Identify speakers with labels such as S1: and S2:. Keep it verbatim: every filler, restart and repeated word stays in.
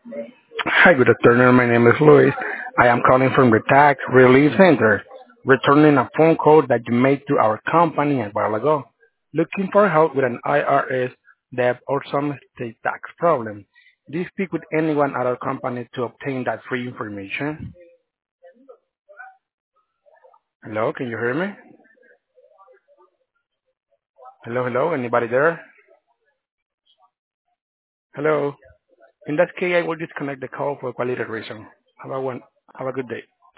S1: Hi, good afternoon. My name is Luis. I am calling from the Tax Relief Center, returning a phone call that you made to our company a while ago, looking for help with an I R S debt or some state tax problem. Do you speak with anyone at our company to obtain that free information? Hello, can you hear me? Hello, hello, anybody there? Hello. In that case, I will disconnect the call for quality reason. Have a one. Have a good day.